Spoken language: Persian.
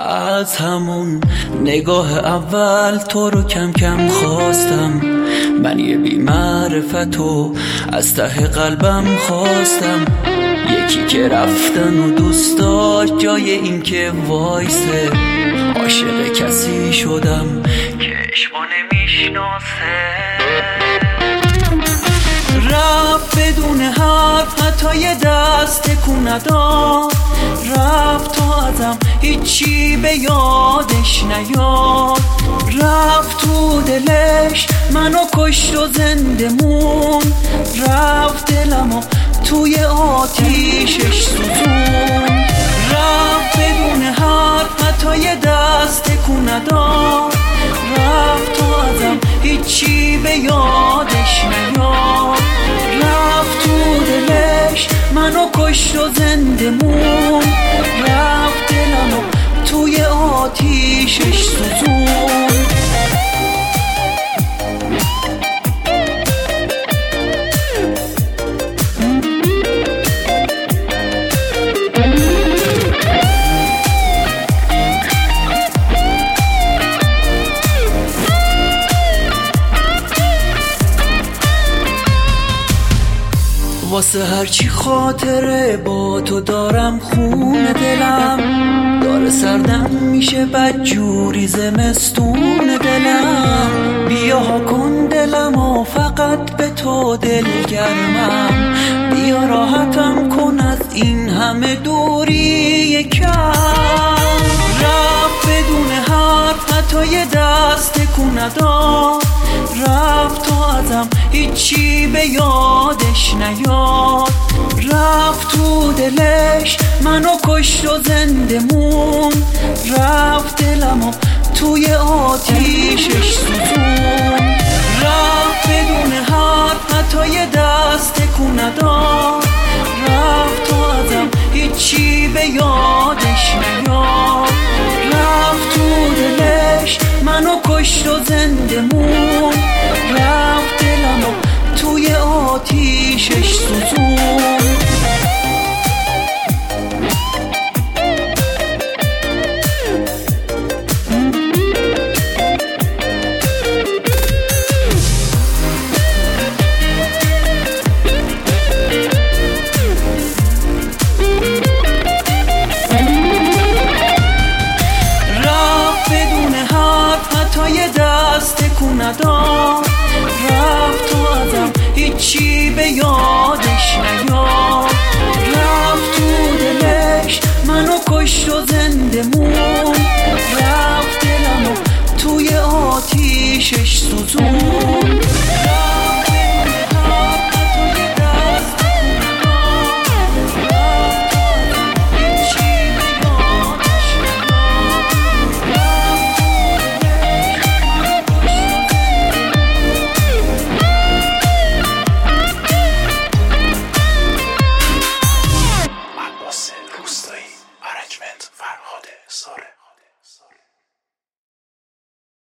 از همون نگاه اول تو رو کم کم خواستم. من یه بی‌معرفتو از ته قلبم خواستم، یکی که رفتن و دوست داشت جای این که وایسه. عاشق کسی شدم که عشقو نمیشناسه. رفت بدون حرف، حتی یه دست تکون نداد. رفت تو ازم هیچی به یادش نیاد. رفت تو دلش منو کشت و زنده مون. رفت دلمو توی آتیشش سوزون. رفت بدون حرف، حتی یه دست تکون نداد. رفت تو ازم هیچی به یادش نیاد. رفت تو دلش منو کشت و زنده مون. رفت دلمو توی آتیشش سوزون. واسه هرچی خاطره با تو دارم خون دلم داره سردم میشه بدجوری زمستون دلم. بیا کن دلم و فقط به تو دلگرمم. بیا راحتم کن از این همه دوری کم. رفت بدون حرف، حتی یه دست تکون نداد. رفت تو ازم هیچی به یادش نیاد. رفت تو دلش منو کشت و زنده مون. رفت دلمو توی آتیشش سوزون. رفت بدون حرف، حتی یه دست تکون نداد. رفت تو ازم هیچی به یادش نیاد. رفت تو دلش منو کشت و زنده مون. رفت دلمو توی آتیشش سوزون. تکون نداد. رفت تو ازم هیچی به یادش نیاد. رفت تو دلش منو کشت و زنده مون. رفت دلمو توی آتیشش سوزون.